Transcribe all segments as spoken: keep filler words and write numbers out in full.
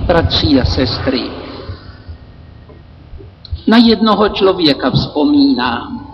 Bratři a sestry, na jednoho člověka vzpomínám.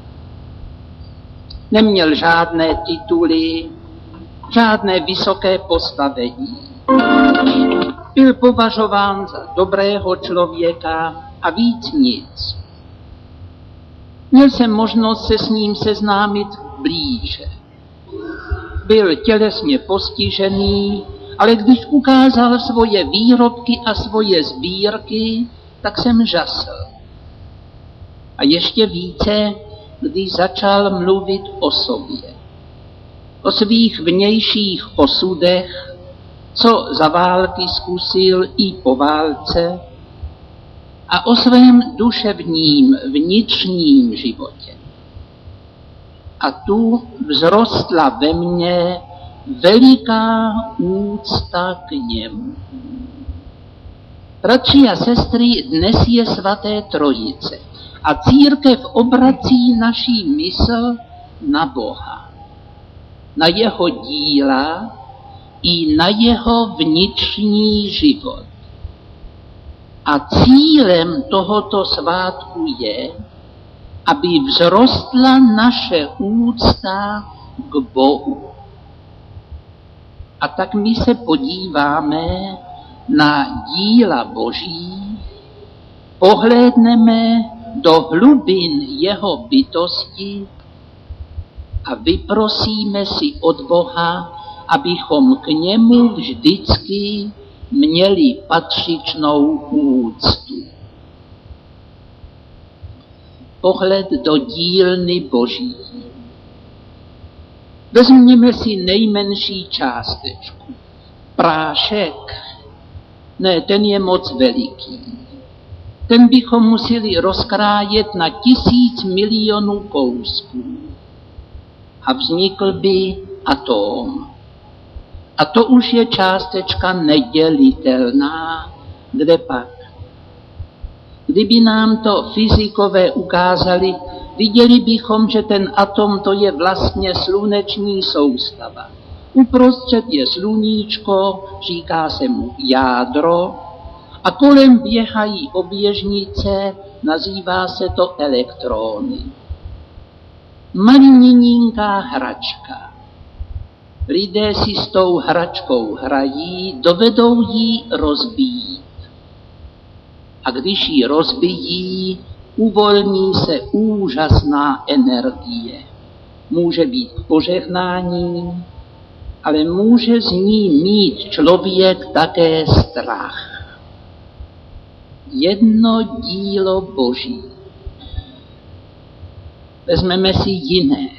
Neměl žádné tituly, žádné vysoké postavení. Byl považován za dobrého člověka a víc nic. Měl jsem možnost se s ním seznámit blíže. Byl tělesně postižený, ale když ukázal svoje výrobky a svoje sbírky, tak jsem žasl. A ještě více, když začal mluvit o sobě. O svých vnějších osudech, co za války zkusil i po válce, a o svém duševním vnitřním životě. A tu vzrostla ve mně veliká úcta k němu. Bratři a sestry, dnes je svaté Trojice a církev obrací naší mysl na Boha, na jeho díla i na jeho vnitřní život. A cílem tohoto svátku je, aby vzrostla naše úcta k Bohu. A tak my se podíváme na díla Boží, pohlédneme do hlubin jeho bytosti a vyprosíme si od Boha, abychom k němu vždycky měli patřičnou úctu. Pohled do dílny Boží. Vezměme si nejmenší částečku. Prášek. Ne, ten je moc veliký. Ten bychom museli rozkrájet na tisíc milionů kousků. A vznikl by atom. A to už je částečka nedělitelná. Kde pak? Kdyby nám to fyzikové ukázali, viděli bychom, že ten atom to je vlastně sluneční soustava. Uprostřed je sluníčko, říká se mu jádro, a kolem běhají oběžnice, nazývá se to elektrony. Malininká hračka. Lidé si s tou hračkou hrají, dovedou ji rozbít. A když ji rozbijí, uvolní se úžasná energie. Může být požehnání, ale může z ní mít člověk také strach. Jedno dílo Boží. Vezmeme si jiné.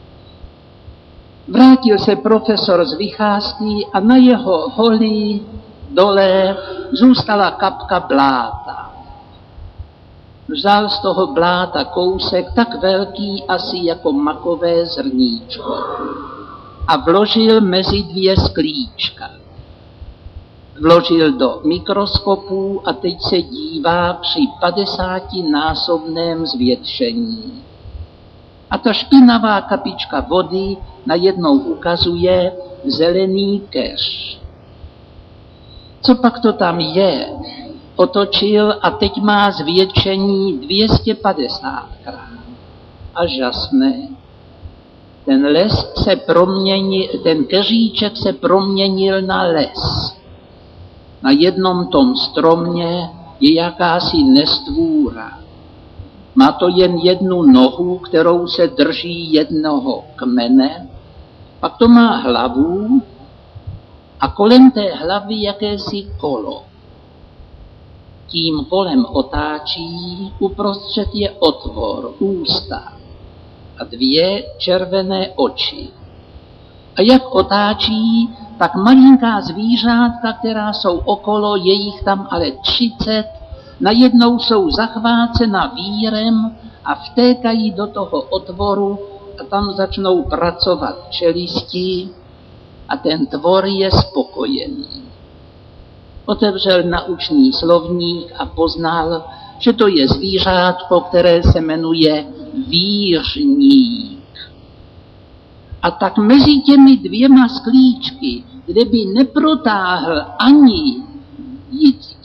Vrátil se profesor z vycházky a na jeho holí dole zůstala kapka bláta. Vzal z toho bláta kousek tak velký asi jako makové zrníčko a vložil mezi dvě sklíčka. Vložil do mikroskopu a teď se dívá při padesátinásobném zvětšení. A ta špinavá kapička vody najednou ukazuje zelený keř. Co pak to tam je? Otočil a teď má zvětšení dvě stě padesát krát. A žasne. Ten les se proměnil, ten keříček se proměnil na les. Na jednom tom stromě je jakási nestvůra. Má to jen jednu nohu, kterou se drží jednoho kmene, pak to má hlavu a kolem té hlavy jakési kolo. Tím kolem otáčí, uprostřed je otvor, ústa a dvě červené oči. A jak otáčí, tak malinká zvířátka, která jsou okolo, je jich tam ale třicet, najednou jsou zachvácena vírem a vtékají do toho otvoru a tam začnou pracovat čelisti a ten tvor je spokojený. Otevřel naučný slovník a poznal, že to je zvířátko, které se jmenuje vířník. A tak mezi těmi dvěma sklíčky, kde by neprotáhl ani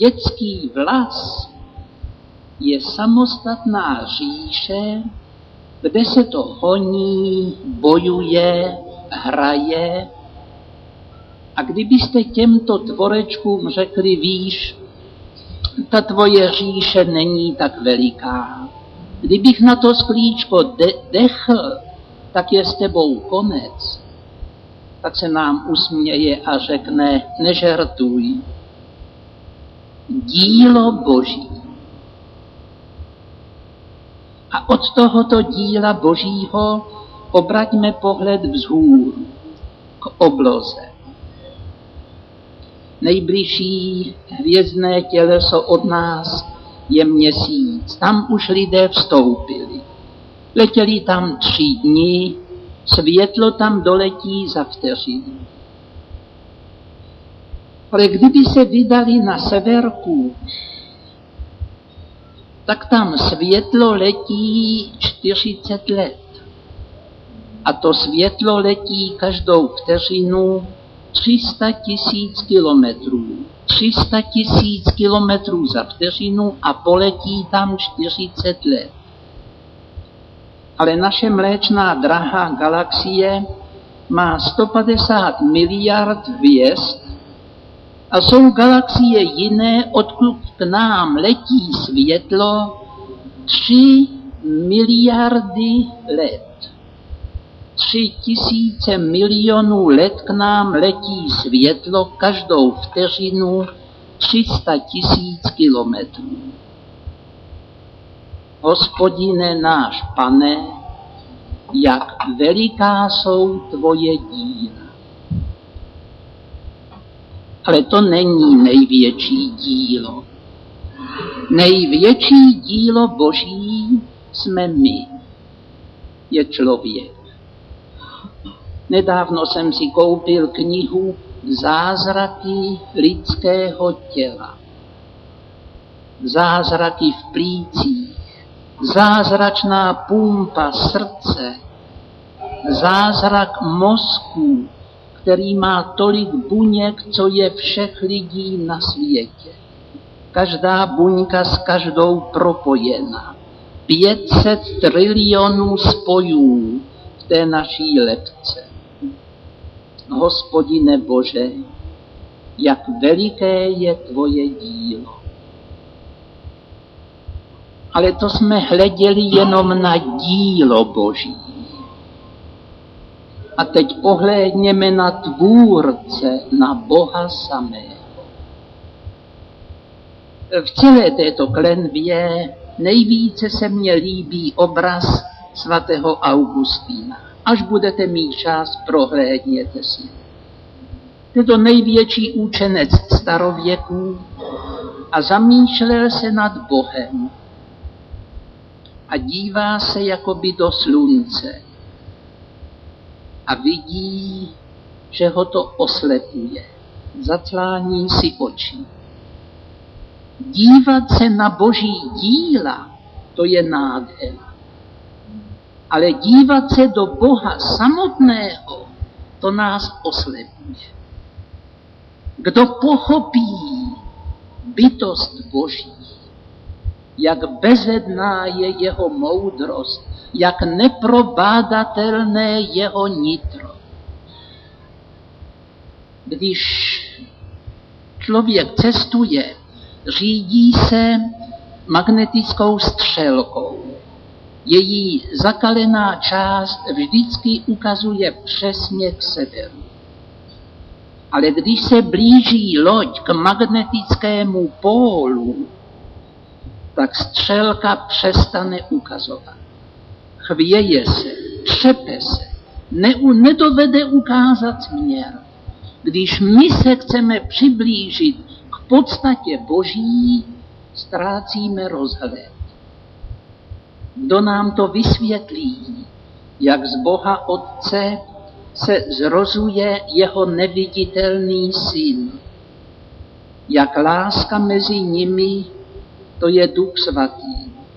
dětský vlas je samostatná říše, kde se to honí, bojuje, hraje. A kdybyste těmto tvorečkům řekli, víš, ta tvoje říše není tak veliká. Kdybych na to sklíčko de- dechl, tak je s tebou konec. Tak se nám usměje a řekne, nežertuj. Dílo Boží. A od tohoto díla Božího obraťme pohled vzhůru k obloze. Nejbližší hvězdné těleso od nás je Měsíc. Tam už lidé vstoupili. Letěli tam tři dny, světlo tam doletí za vteřinu. Ale kdyby se vydali na severku, tak tam světlo letí čtyřicet let. A to světlo letí každou vteřinu tři sta tisíc kilometrů. tři sta tisíc kilometrů za vteřinu a poletí tam čtyřicet let. Ale naše Mléčná drahá galaxie má sto padesát miliard hvězd a jsou galaxie jiné, odkud k nám letí světlo tři miliardy let. Tři tisíce milionů let k nám letí světlo každou vteřinu tři sta tisíc kilometrů. Hospodine náš Pane, jak veliká jsou tvoje díla. Ale to není největší dílo. Největší dílo Boží jsme my. Je člověk. Nedávno jsem si koupil knihu Zázraky lidského těla. Zázraky v plících, zázračná pumpa srdce, zázrak mozku, který má tolik buněk, co je všech lidí na světě. Každá buňka s každou propojena. pět set trilionů spojů v té naší lebce. Hospodine Bože, jak veliké je tvoje dílo. Ale to jsme hleděli jenom na dílo Boží. A teď pohlédněme na tvůrce, na Boha samého. V celé této klenbě nejvíce se mně líbí obraz svatého Augustína. Až budete mít čas, prohlédněte si. Je to největší učenec starověků a zamýšlel se nad Bohem. A dívá se jakoby do slunce. A vidí, že ho to oslepuje. Zaclání si oči. Dívat se na Boží díla, to je nádhera. Ale dívat se do Boha samotného, to nás oslepuje. Kdo pochopí bytost Boží, jak bezedná je jeho moudrost, jak neprobádatelné jeho nitro. Když člověk cestuje, řídí se magnetickou střelkou. Její zakalená část vždycky ukazuje přesně k severu. Ale když se blíží loď k magnetickému pólu, tak střelka přestane ukazovat. Chvěje se, třepe se, ne, nedovede ukázat směr. Když my se chceme přiblížit k podstatě Boží, ztrácíme rozhled. Kdo nám to vysvětlí, jak z Boha Otce se zrozuje jeho neviditelný syn. Jak láska mezi nimi, to je Duch Svatý.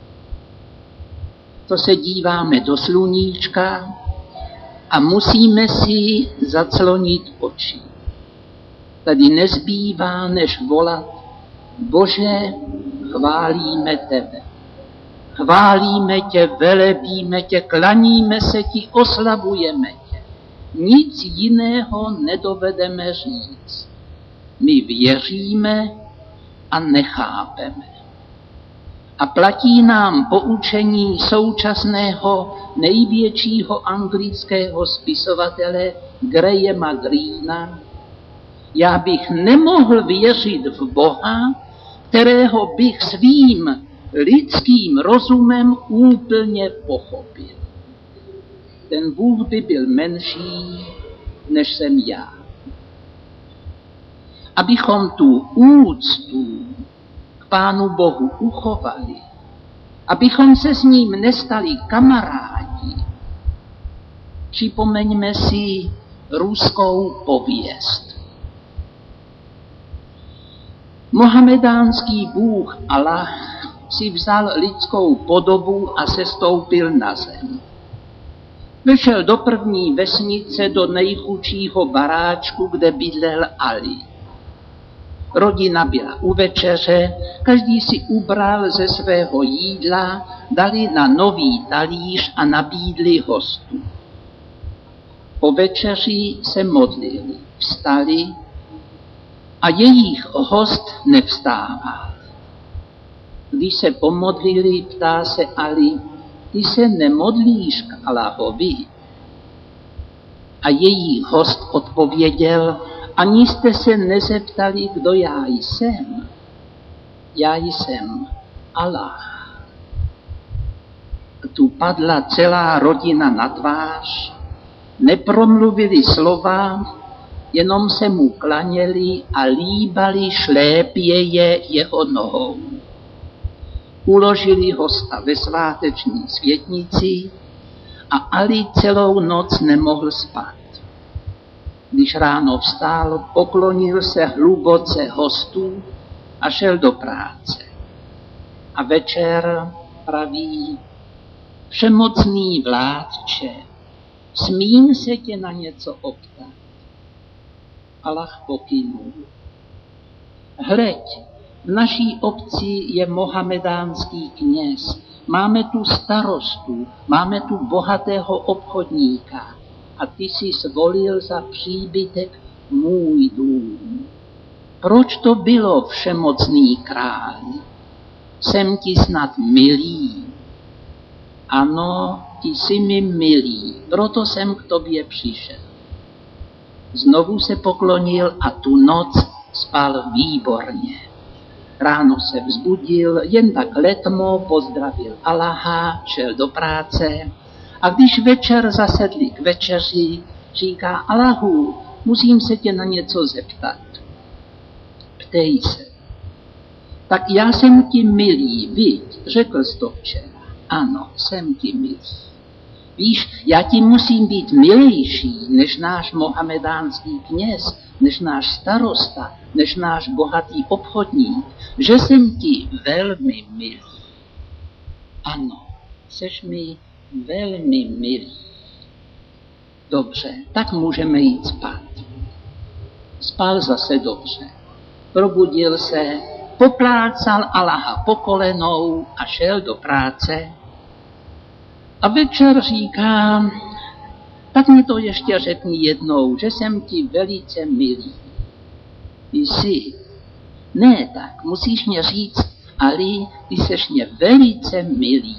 To se díváme do sluníčka a musíme si zaclonit oči. Tady nezbývá, než volat Bože, chválíme tebe. Chválíme tě, velebíme tě, klaníme se ti, oslavujeme tě. Nic jiného nedovedeme říct. My věříme a nechápeme. A platí nám poučení současného největšího anglického spisovatele Grahama Greena. Já bych nemohl věřit v Boha, kterého bych svým lidským rozumem úplně pochopil. Ten Bůh by byl menší, než jsem já. Abychom tu úctu k Pánu Bohu uchovali, abychom se s ním nestali kamarádi, připomeňme si ruskou pověst. Mohamedánský Bůh Allah si vzal lidskou podobu a sestoupil na zem. Vešel do první vesnice, do nejchudšího baráčku, kde bydlel Ali. Rodina byla u večeře, každý si ubral ze svého jídla, dali na nový talíř a nabídli hostu. Po večeři se modlili, vstali a jejich host nevstával. Když se pomodlili, ptá se Ali, ty se nemodlíš k Allahovi? A jejich host odpověděl, ani jste se nezeptali, kdo já jsem. Já jsem Allah. Tu padla celá rodina na tvář, nepromluvili slova, jenom se mu klaněli a líbali šlépěje jeho nohou. Uložili hosta ve sváteční světnici a Ali celou noc nemohl spát. Když ráno vstál, poklonil se hluboce hostů a šel do práce. A večer praví, všemocný vládče, smím se tě na něco optat. Allah pokynul. Hleď, v naší obci je mohamedánský kněz. Máme tu starostu, máme tu bohatého obchodníka a ty jsi zvolil za příbytek můj dům. Proč to bylo, všemocný král? Jsem ti snad milý. Ano, ty jsi mi milý, proto jsem k tobě přišel. Znovu se poklonil a tu noc spal výborně. Ráno se vzbudil, jen tak letmo pozdravil Allaha, šel do práce a když večer zasedli k večeři, říká Allahu, musím se tě na něco zeptat. Ptej se. Tak já jsem ti milý, viď, řekl jsi to včera. Ano, jsem ti milý. Víš, já ti musím být milejší než náš mohamedánský kněz, než náš starosta, než náš bohatý obchodník, že jsem ti velmi milý. Ano, seš mi velmi milý. Dobře, tak můžeme jít spát. Spal zase dobře. Probudil se, poplácal Allaha po kolenou a šel do práce. A večer říká, tak mi to ještě řekni jednou, že jsem ti velice milý. Jsi. Ne, tak musíš mě říct, Ali, ty seš mě velice milý.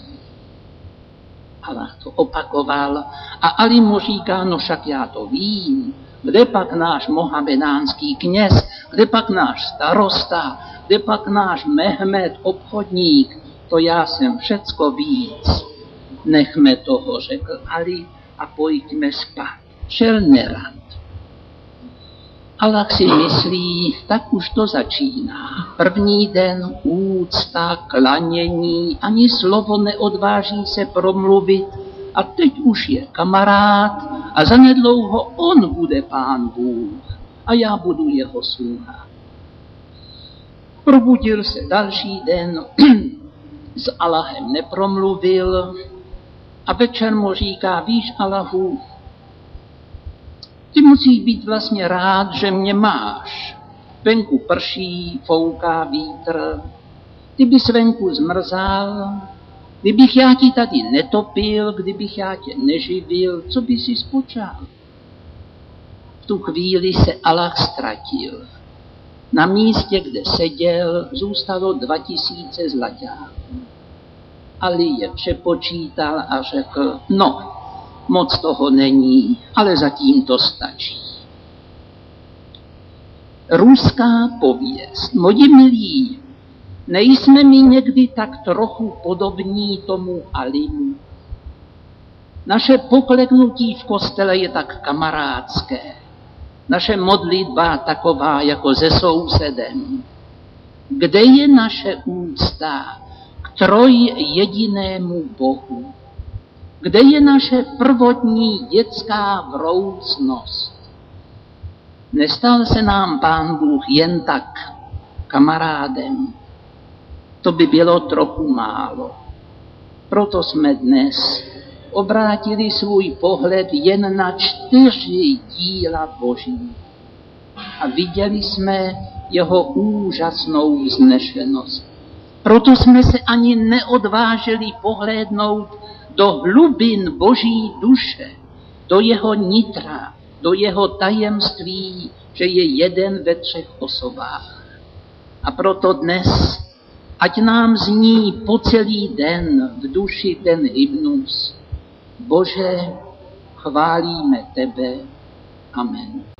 Allah to opakoval a Ali mu říká, no však já to vím. Kde pak náš mohamedánský kněz, kde pak náš starosta, kde pak náš Mehmed obchodník, to já jsem všecko víc. Nechme toho, řekl Ali, a pojďme spát. Šel nerad. Allah si myslí, tak už to začíná. První den úcta, klanění, ani slovo neodváží se promluvit a teď už je kamarád a zanedlouho on bude Pán Bůh a já budu jeho sluha. Probudil se další den, s Allahem nepromluvil a večer mu říká, víš Allahu, ty musíš být vlastně rád, že mě máš. venku prší, fouká vítr, ty bys venku zmrzal, kdybych já ti tady netopil, kdybych já tě neživil, co by si spočal? V tu chvíli se Allah ztratil. Na místě, kde seděl, zůstalo dva tisíce zlaťáků. Ali je přepočítal a řekl, no, moc toho není, ale zatím to stačí. Ruská pověst. Moji milí, nejsme mi někdy tak trochu podobní tomu Alimu? Naše pokleknutí v kostele je tak kamarádské. Naše modlitba taková jako se sousedem. Kde je naše úcta k trojjedinému Bohu? Kde je naše prvotní dětská vroucnost? Nestal se nám Pán Bůh jen tak kamarádem. To by bylo trochu málo. Proto jsme dnes obrátili svůj pohled jen na čtyři díla Boží. A viděli jsme jeho úžasnou vznešenost. Proto jsme se ani neodvážili pohlédnout do hlubin Boží duše, do jeho nitra, do jeho tajemství, že je jeden ve třech osobách. A proto dnes, ať nám zní po celý den v duši ten hymnus: Bože, chválíme tebe. Amen.